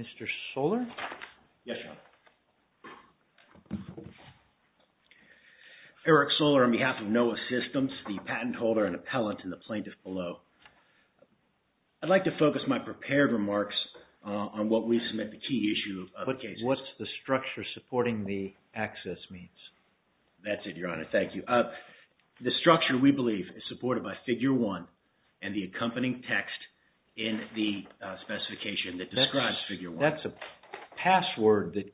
Mr. Solar? Yes, Your Honor. Eric Solar on behalf of NOAA Systems, the patent holder and appellant and the plaintiff below. I'd like to focus my prepared remarks on what we submit the key issue of the case. What's the structure supporting the access means? That's it, Your Honor. Thank you. The structure, we believe, is supported by Figure 1 and the accompanying text in the specification that describes Figure 1. That's a password that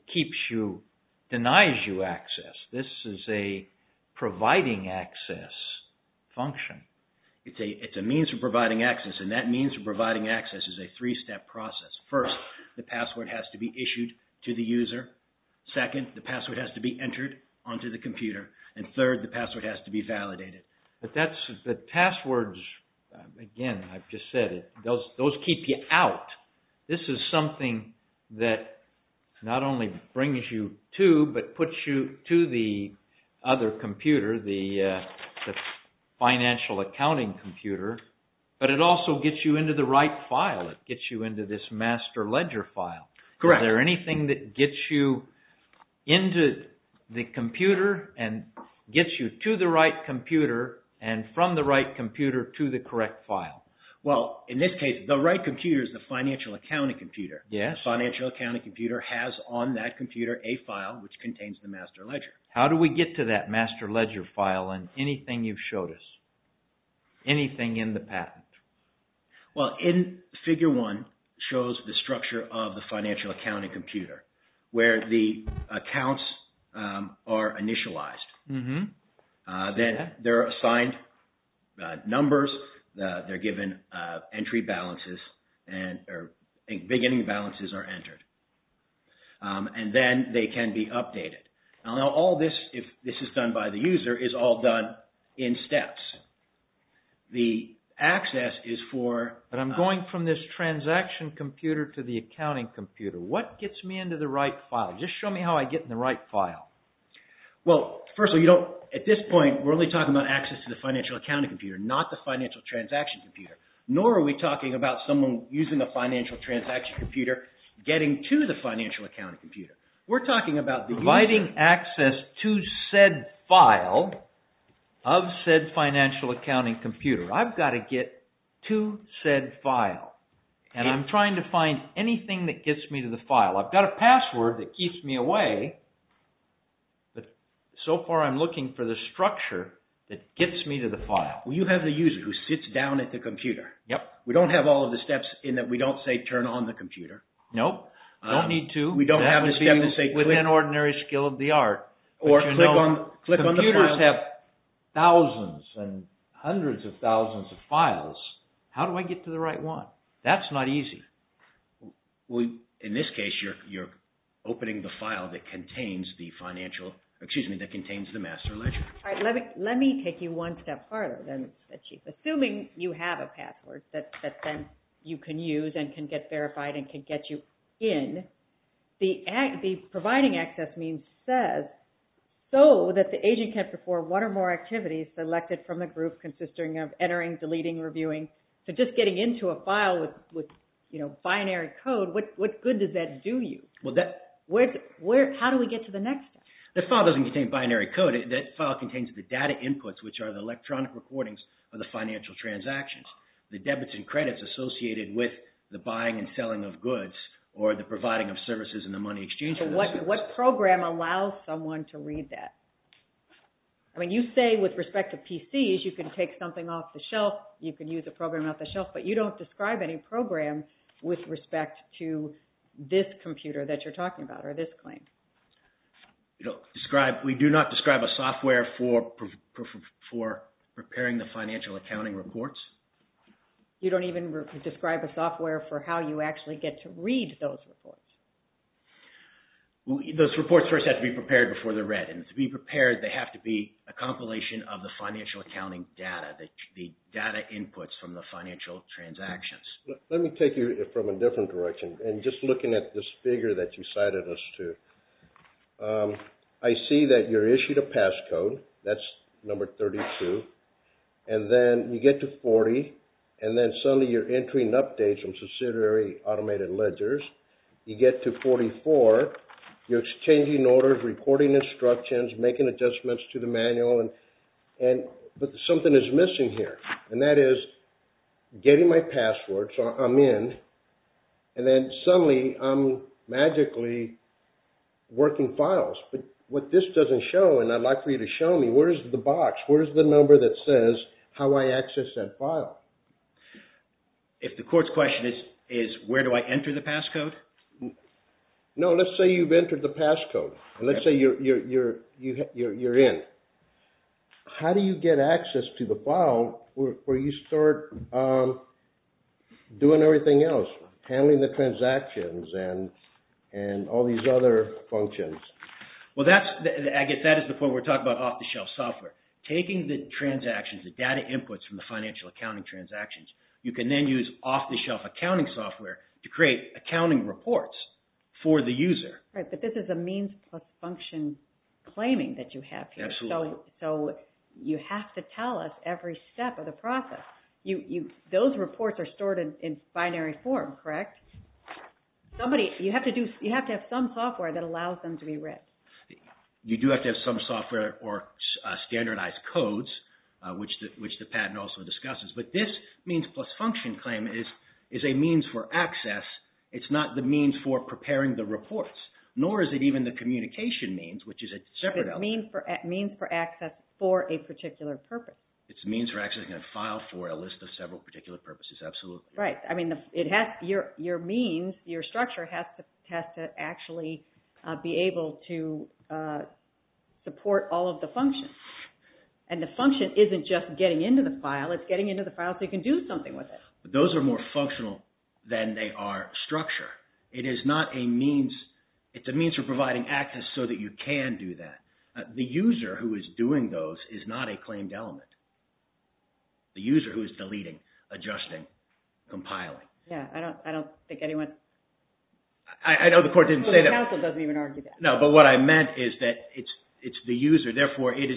denies you access. This is a providing access function. It's a means for providing access, and that means for providing access is a three-step process. First, the password has to be issued to the user. Second, the password has to be entered onto the computer. And third, the password has to be validated. But the passwords, again, I've just said it, those keep you out. This is something that not only brings you to, but puts you to the other computer, the financial accounting computer, but it also gets you into the right file. It gets you into this master ledger file. Correct. Is there anything that gets you into the computer and gets you to the right computer and from the right computer to the correct file? Well, in this case, the right computer is the financial accounting computer. Yes. The financial accounting computer has on that computer a file which contains the master ledger. How do we get to that master ledger file in anything you've showed us? Anything in the patent? Well, in Figure 1 shows the structure of the financial accounting computer, where the accounts are initialized. Mm-hmm. Then they're assigned numbers. They're given entry balances, or beginning balances are entered. And then they can be updated. Now, all this, if this is done by the user, is all done in steps. The access is for... But I'm going from this transaction computer to the accounting computer. What gets me into the right file? Just show me how I get in the right file. Well, first of all, at this point, we're only talking about access to the financial accounting computer, not the financial transaction computer. Nor are we talking about someone using a financial transaction computer getting to the financial accounting computer. We're talking about the providing access to said file of said financial accounting computer. I've got to get to said file. And I'm trying to find anything that gets me to the file. I've got a password that keeps me away. But so far I'm looking for the structure that gets me to the file. Well, you have the user who sits down at the computer. Yep. We don't have all of the steps in that we don't say turn on the computer. Nope. Don't need to. We don't have the step to say click. Within ordinary skill of the art. Or click on the file. Computers have thousands and hundreds of thousands of files. How do I get to the right one? That's not easy. Well, in this case, you're opening the file that contains the that contains the master ledger. All right, let me take you one step farther then, Chief. Assuming you have a password that then you can use and can get verified and can get you in, the providing access means says so that the agent can perform one or more activities selected from the group consisting of entering, deleting, reviewing. So just getting into a file with binary code, what good does that do you? Well, how do we get to the next step? The file doesn't contain binary code. That file contains the data inputs, which are the electronic recordings of the financial transactions, the debits and credits associated with the buying and selling of goods or the providing of services in the money exchange. So what program allows someone to read that? I mean, you say with respect to PCs, you can take something off the shelf, you can use a program off the shelf, but you don't describe any program with respect to this computer that you're talking about or this claim. We do not describe a software for preparing the financial accounting reports. You don't even describe a software for how you actually get to read those reports. Those reports first have to be prepared before they're read. And to be prepared, they have to be a compilation of the financial accounting data, the data inputs from the financial transactions. Let me take you from a different direction. And just looking at this figure that you cited us to, I see that you're issued a passcode. That's number 32. And then you get to 40. And then suddenly you're entering updates from subsidiary automated ledgers. you get to 44, you're exchanging orders, recording instructions, making adjustments to the manual, but something is missing here, and that is getting my password, so I'm in, and then suddenly I'm magically working files. But what this doesn't show, and I'd like for you to show me, where's the box? Where's the number that says how I access that file? If the court's question is where do I enter the passcode? No, let's say you've entered the passcode, and let's say you're in. How do you get access to the file where you start doing everything else, handling the transactions and all these other functions? Well, I guess that is the point we're talking about off-the-shelf software. Taking the transactions, the data inputs from the financial accounting transactions, you can then use off-the-shelf accounting software to create accounting reports for the user. Right, but this is a means plus function claiming that you have here. Absolutely. So you have to tell us every step of the process. Those reports are stored in binary form, correct? You have to have some software that allows them to be read. You do have to have some software or standardized codes, which the patent also discusses. But this means plus function claim is a means for access. It's not the means for preparing the reports, nor is it even the communication means, which is a separate element. Means for access for a particular purpose. It's a means for accessing a file for a list of several particular purposes. Absolutely. Right. I mean, your means, your structure has to actually be able to support all of the functions. And the function isn't just getting into the file, it's getting into the file so you can do something with it. But those are more functional than they are structure. It is not a means, it's a means for providing access so that you can do that. The user who is doing those is not a claimed element. The user who is deleting, adjusting, compiling. Yeah, I don't think anyone... I know the court didn't say that. The counsel doesn't even argue that. No, but what I meant is that it's the user. Therefore, it is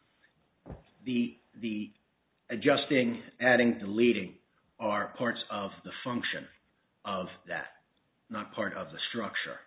the adjusting, adding, deleting are parts of the function of that, not part of the structure.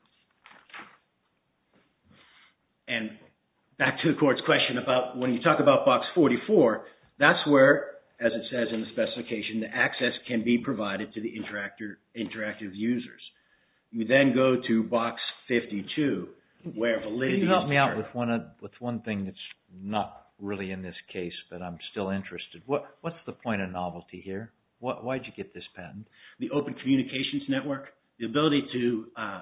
And back to the court's question about when you talk about box 44, that's where, as it says in the specification, the access can be provided to the interactive users. You then go to box 52, where validity. Can you help me out with one thing that's not really in this case, but I'm still interested? What's the point of novelty here? Why'd you get this patent? The Open Communications Network, the ability to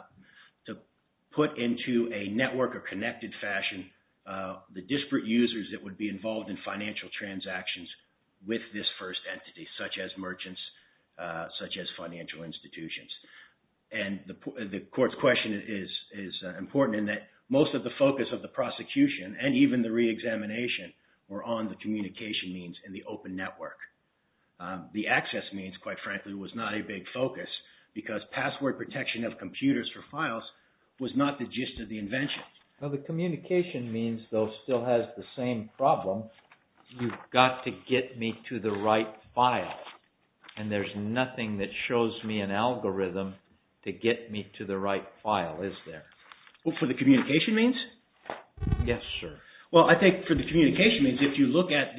put into a network or connected fashion the disparate users that would be involved in financial transactions with this first entity, such as merchants, such as financial institutions. And the court's question is important in that most of the focus of the prosecution and even the reexamination were on the communication means in the open network. The access means, quite frankly, was not a big focus because password protection of computers for files was not the gist of the invention. Well, the communication means, though, still has the same problem. You've got to get me to the right file. And there's nothing that shows me an algorithm to get me to the right file, is there? Well, for the communication means? Yes, sir. Well, I think for the communication means, if you look at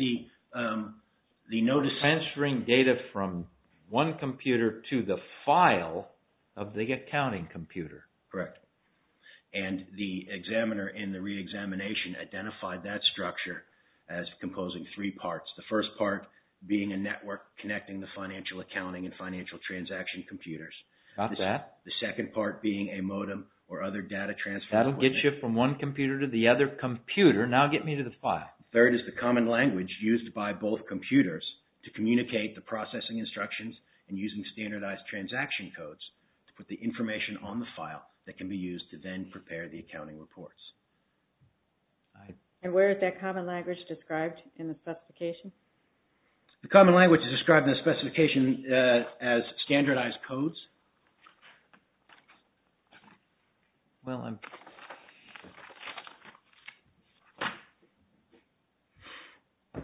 the notice... Transferring data from one computer to the file of the accounting computer. Correct. And the examiner in the reexamination identified that structure as composing three parts. The first part being a network connecting the financial accounting and financial transaction computers. Got that. The second part being a modem or other data transfer. That'll get you from one computer to the other computer. Now get me to the file. Third is the common language used by both computers to communicate the processing instructions and using standardized transaction codes to put the information on the file that can be used to then prepare the accounting reports. And where is that common language described in the specification? The common language is described in the specification as standardized codes. Well,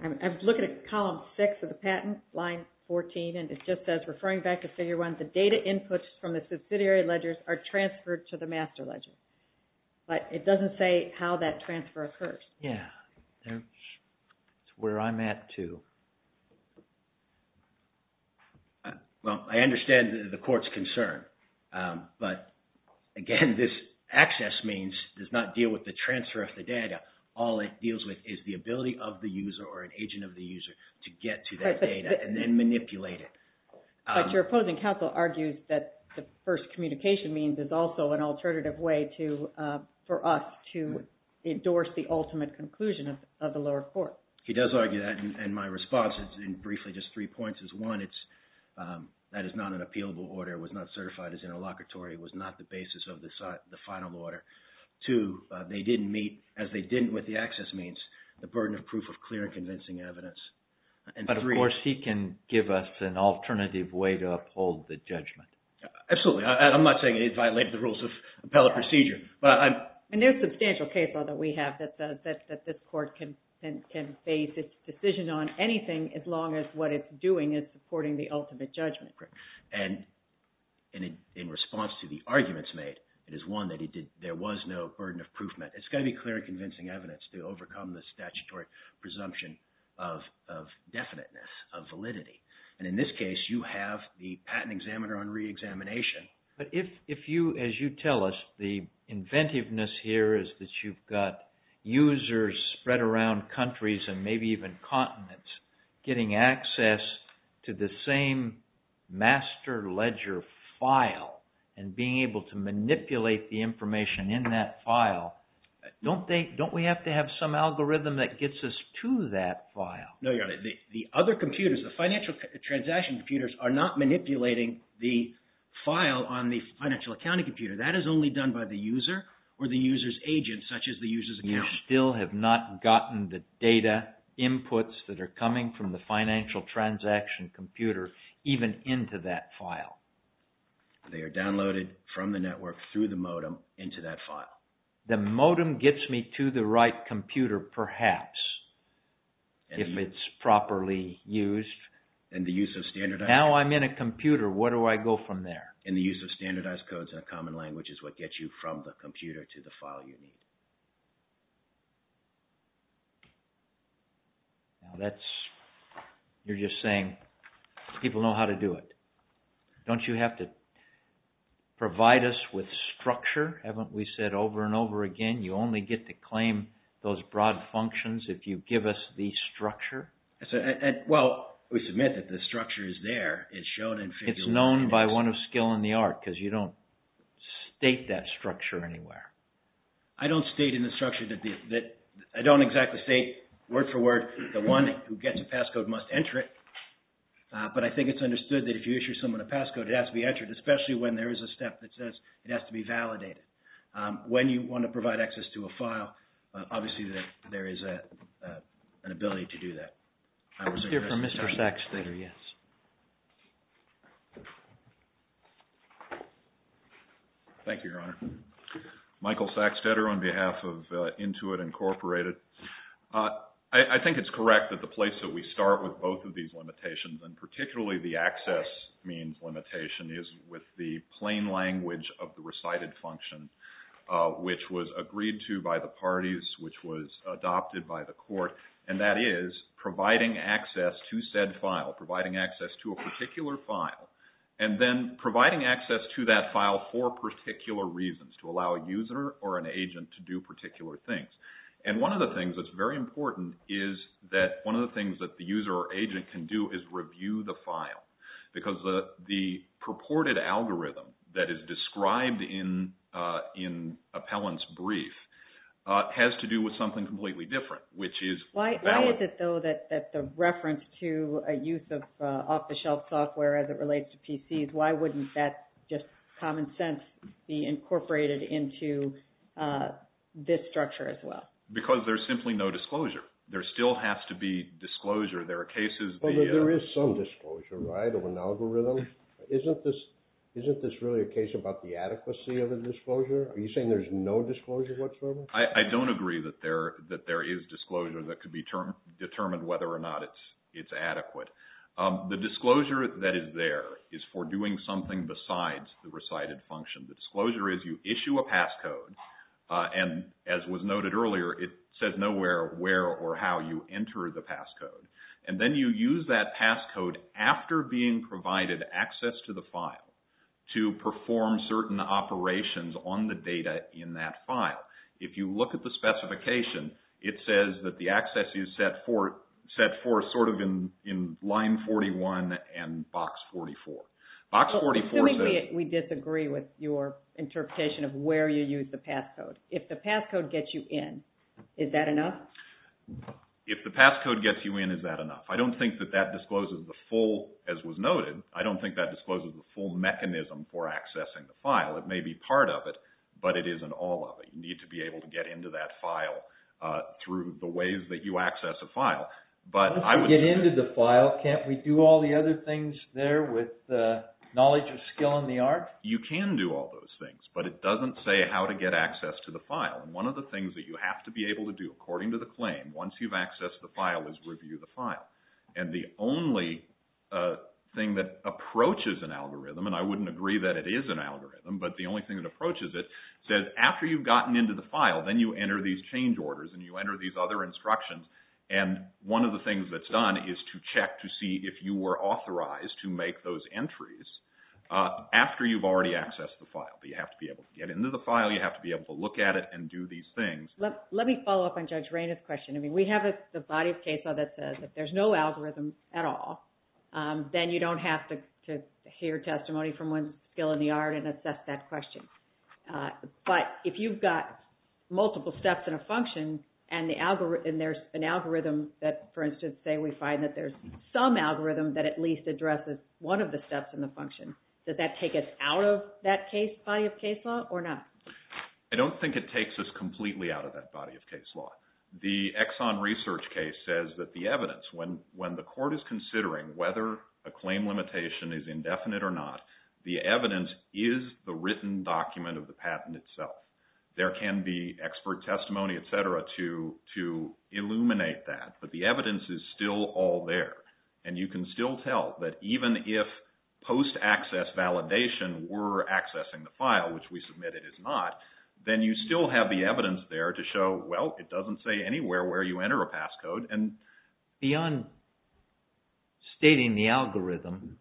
I was looking at column 6 of the patent, line 14, and it just says, referring back to figure 1, the data inputs from the subsidiary ledgers are transferred to the master ledger. But it doesn't say how that transfer occurs. Yeah, that's where I'm at too. Well, I understand the court's concern, but again, this access means does not deal with the transfer of the data. All it deals with is the ability of the user or an agent of the user to get to that data and then manipulate it. But your opposing counsel argues that the first communication means is also an alternative way to for us to endorse the ultimate conclusion of the lower court. He does argue that, and my response is, in briefly, just 3 points. Is one, it's that is not an appealable order. It was not certified as interlocutory. It was not the basis of the final order. 2, they didn't meet, as they didn't with the access means, the burden of proof of clear and convincing evidence. And but 3, of course, he can give us an alternative way to uphold the judgment. Absolutely. I'm not saying it violated the rules of appellate procedure, but and there's substantial case law that we have that says that this court can base its decision on anything as long as what it's doing is supporting the ultimate judgment. And in response to the arguments made, it is one that there was no burden of proof met. It's got to be clear and convincing evidence to overcome the statutory presumption of definiteness, of validity. And in this case, you have the patent examiner on re-examination. But if you, as you tell us, the inventiveness here is that you've got users spread around countries and maybe even continents getting access to the same master ledger file and being able to manipulate the information in that file, don't we have to have some algorithm that gets us to that file? No, Your Honor. The other computers, the financial transaction computers, are not manipulating the file on the financial accounting computer. That is only done by the user or the user's agent, such as the user's accountant. You still have not gotten the data inputs that are coming from the financial transaction computer even into that file. They are downloaded from the network through the modem into that file. The modem gets me to the right computer, perhaps, if it's properly used. And the use of standardized... Now I'm in a computer. Where do I go from there? And the use of standardized codes in a common language is what gets you from the computer to the file you need. Now you're just saying people know how to do it. Don't you have to provide us with structure? Haven't we said over and over again, you only get to claim those broad functions if you give us the structure? So, well, we submit that the structure is there. It's shown in figure 1. It's known by one of skill in the art because you don't state that structure anywhere. I don't state in the structure that I don't exactly state word for word the one who gets a passcode must enter it. But I think it's understood that if you issue someone a passcode, it has to be entered, especially when there is a step that says it has to be validated. When you want to provide access to a file, obviously there is an ability to do that. Let's hear from Mr. Saxtetter, yes. Thank you, Your Honor. Michael Saxtetter on behalf of Intuit Incorporated. I think it's correct that the place that we start with both of these limitations, and particularly the access means limitation, is with the plain language of the recited function, which was agreed to by the parties, which was adopted by the court, and that is providing access to said file, providing access to a particular file, and then providing access to that file for particular reasons, to allow a user or an agent to do particular things. And one of the things that's very important is that one of the things that the user or agent can do is review the file, because the purported algorithm that is described in appellant's brief has to do with something completely different, which is why is it though that the reference to a use of off-the-shelf software as it relates to PCs, why wouldn't that just common sense be incorporated into this structure as well? Because there's simply no disclosure. There still has to be disclosure. There are cases... Well, there is some disclosure, right, of an algorithm. Isn't this really a case about the adequacy of the disclosure? Are you saying there's no disclosure whatsoever? I don't agree that there is disclosure that could be determine whether or not it's adequate. The disclosure that is there is for doing something besides the recited function. The disclosure is you issue a passcode, and as was noted earlier, it says nowhere where or how you enter the passcode. And then you use that passcode after being provided access to the file to perform certain operations on the data in that file. If you look at the specification, it says that the access is set for sort of in line 41 and box 44. Box 44 assuming says... we disagree with your interpretation of where you use the passcode. If the passcode gets you in, is that enough? If the passcode gets you in, is that enough? I don't think that discloses the full, as was noted, I don't think that discloses the full mechanism for accessing the file. It may be part of it, but it isn't all of it. You need to be able to get into that file through the ways that you access a file. But once we get into the file, can't we do all the other things there with knowledge of skill in the art? You can do all those things, but it doesn't say how to get access to the file. And one of the things that you have to be able to do, according to the claim, once you've accessed the file, is review the file. And the only thing that approaches an algorithm, and I wouldn't agree that it is an algorithm, but the only thing that approaches it says after you've gotten into the file, then you enter these change orders and you enter these other instructions. And one of the things that's done is to check to see if you were authorized to make those entries after you've already accessed the file. But you have to be able to get into the file, you have to be able to look at it and do these things. Let me follow up on Judge Rayna's question. I mean, we have the body of case law that says if there's no algorithm at all, then you don't have to hear testimony from one's skill in the art and assess that question. But if you've got multiple steps in a function and there's an algorithm that, for instance, say we find that there's some algorithm that at least addresses one of the steps in the function, does that take us out of that body of case law or not? I don't think it takes us completely out of that body of case law. The Exxon research case says that the evidence, when the court is considering whether a claim limitation is indefinite or not, the evidence is the written document of the patent itself. There can be expert testimony, et cetera, to illuminate that, but the evidence is still all there. And you can still tell that even if post-access validation were accessing the file, which we submit it is not, then you still have the evidence there to show, well, it doesn't say anywhere where you enter a passcode. And beyond stating the algorithm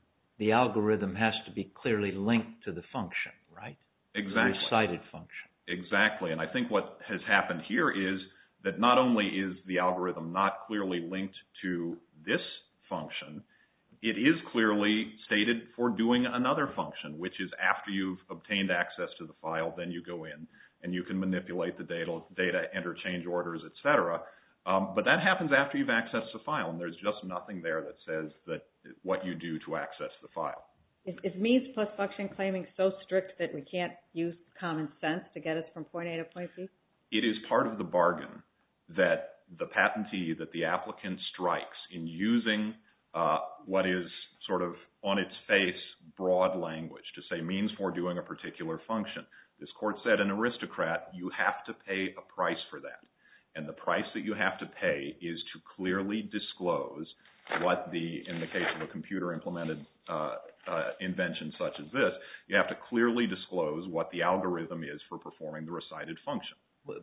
has to be clearly linked to the function, right? Exactly. The recited function. Exactly. And I think what has happened here is that not only is the algorithm not clearly linked to this function, it is clearly stated for doing another function, which is after you've obtained access to the file, then you go in and you can manipulate the data, enter change orders, et cetera. But that happens after you've accessed the file, and there's just nothing there that says that what you do to access the file. Is means plus function claiming so strict that we can't use common sense to get us from point A to point B? It is part of the bargain that the patentee, that the applicant strikes in using what is sort of on its face broad language to say means for doing a particular function. This court said an aristocrat, you have to pay a price for that. And the price that you have to pay is to clearly disclose what in the case of a computer implemented invention such as this, you have to clearly disclose what the algorithm is for performing the recited function.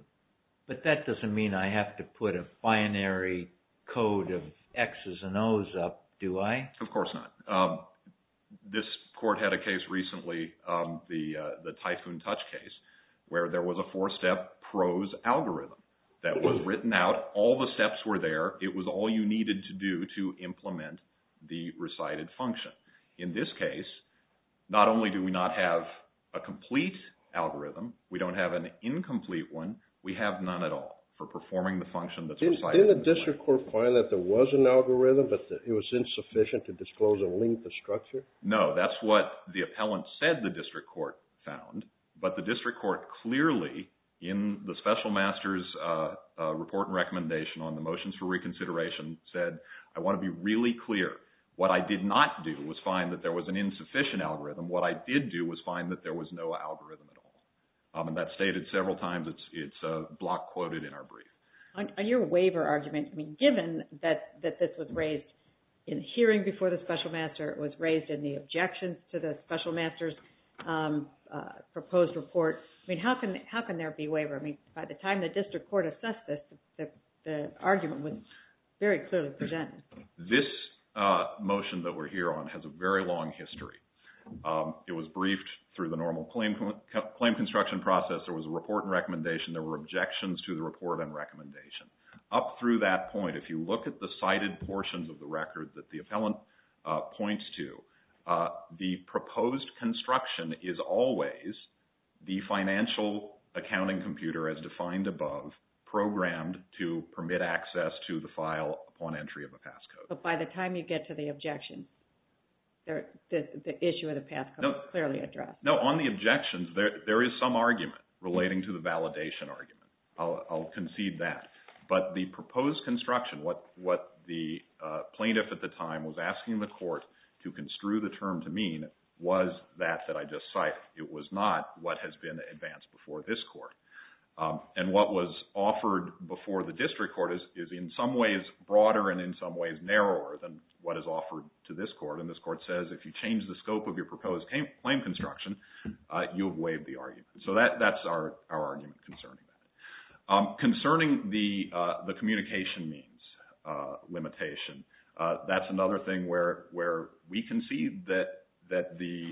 But that doesn't mean I have to put a binary code of X's and O's up, do I? Of course not. This court had a case recently, the Typhoon Touch case, where there was a 4-step prose algorithm that was written out. All the steps were there. It was all you needed to do to implement the recited function. In this case, not only do we not have a complete algorithm, we don't have an incomplete one, we have none at all for performing the function that's recited. Didn't the district court find that there was an algorithm, but that it was insufficient to disclose a link to structure? No, that's what the appellant said the district court found, but the district court clearly, in the special master's report and recommendation on the motions for reconsideration, said, I want to be really clear. What I did not do was find that there was an insufficient algorithm. What I did do was find that there was no algorithm at all. And that's stated several times. It's block quoted in our brief. On your waiver argument, I mean, given that this was raised in the hearing before the special master, it was raised in the objections to the special master's proposed report. I mean, how can there be waiver? I mean, by the time the district court assessed this, the argument was very clearly presented. This motion that we're here on has a very long history. It was briefed through the normal claim construction process. There was a report and recommendation. There were objections to the report and recommendation. Up through that point, if you look at the cited portions of the record that the appellant points to, the proposed construction is always the financial accounting computer as defined above, programmed to permit access to the file upon entry of a passcode. But by the time you get to the objection, the issue of the passcode is clearly addressed. No, on the objections, there is some argument relating to the validation argument. I'll concede that. But the proposed construction, what the plaintiff at the time was asking the court to construe the term to mean was that I just cited. It was not what has been advanced before this court. And what was offered before the district court is in some ways broader and in some ways narrower than what is offered to this court. And this court says if you change the scope of your proposed claim construction, you've waived the argument. So that's our argument concerning that. Concerning the communication means limitation, that's another thing where we concede that the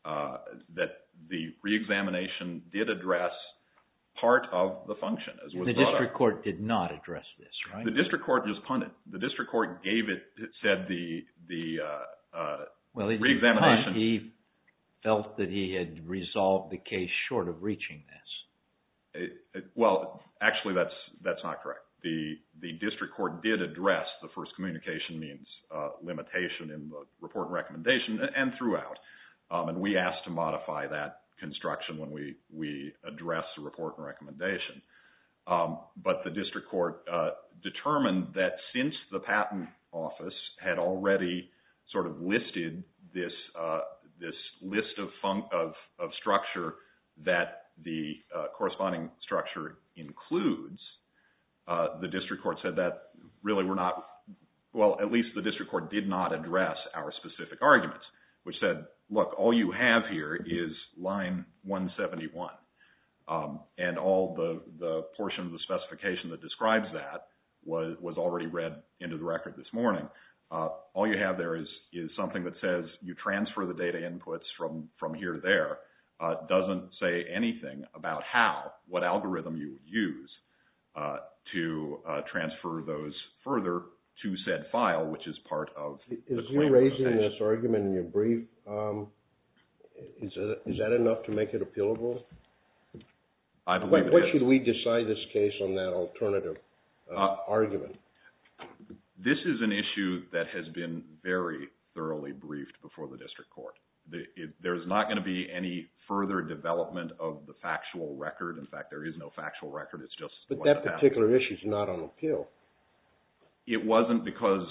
reexamination did address part of the function. As was the district court did not address this, right? The district court just punted. The district court said the reexamination. He felt that he had resolved the case short of reaching this. Well, actually, that's not correct. The district court did address the first communication means limitation in the report and recommendation and throughout. And we asked to modify that construction when we addressed the report and recommendation. But the district court determined that since the patent office had already sort of listed this list of structure that the corresponding structure includes, the district court said that really we're not, well, at least the district court did not address our specific arguments, which said, look, all you have here is line 171. And all the portion of the specification that describes that was already read into the record this morning. All you have there is something that says you transfer the data inputs from here to there. Doesn't say anything about what algorithm you would use to transfer those further to said file, which is part of the claim. Is you raising this argument in your brief, is that enough to make it appealable? I believe it is. What should we decide this case on that alternative argument? This is an issue that has been very thoroughly briefed before the district court. There's not going to be any further development of the factual record. In fact, there is no factual record. It's just But that particular issue is not on appeal. It wasn't because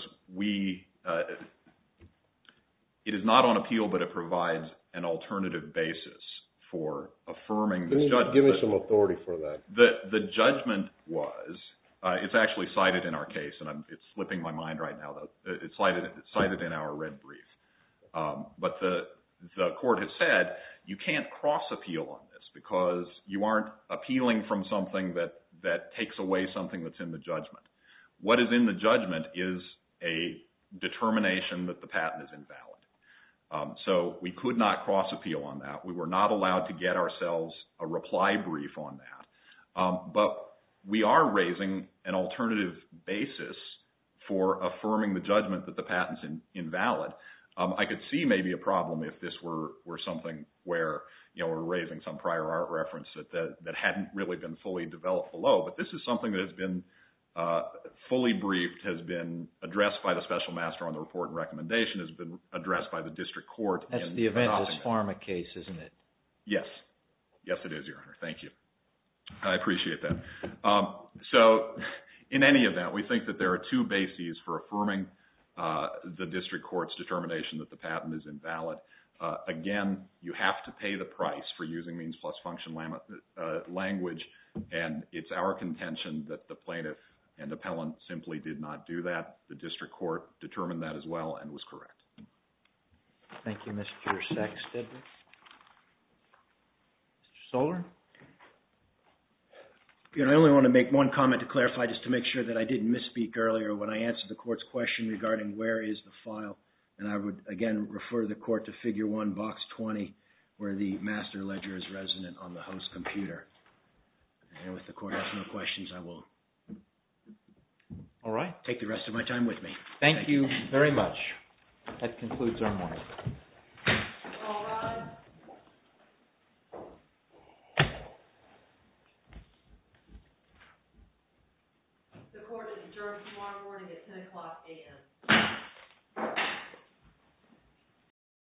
it is not on appeal, but it provides an alternative basis for affirming this judgment. Give me some authority for that. The judgment was, it's actually cited in our case, and it's slipping my mind right now, it's cited in our red brief. But the court has said you can't cross appeal on this because you aren't appealing from something that takes away something that's in the judgment. What is in the judgment is a determination that the patent is invalid. So we could not cross appeal on that. We were not allowed to get ourselves a reply brief on that. But we are raising an alternative basis for affirming the judgment that the patent's invalid. I could see maybe a problem if this were something where we're raising some prior art reference that hadn't really been fully developed below. But this is something that has been fully briefed, has been addressed by the special master on the report and recommendation, has been addressed by the district court. That's the Aventis Pharma case, isn't it? Yes. Yes, it is, Your Honor. Thank you. I appreciate that. So in any event, we think that there are two bases for affirming the district court's determination that the patent is invalid. Again, you have to pay the price for using means plus function language, and it's our contention that the plaintiff and appellant simply did not do that. The district court determined that as well and was correct. Thank you, Mr. Saxted. Mr. Soler? I only want to make one comment to clarify, just to make sure that I didn't misspeak earlier when I answered the court's question regarding where is the file. And I would, again, refer the court to Figure 1, Box 20, where the master ledger is resident on the host computer. And if the court has no questions, I will All right. take the rest of my time with me. Thank you very much. That concludes our morning.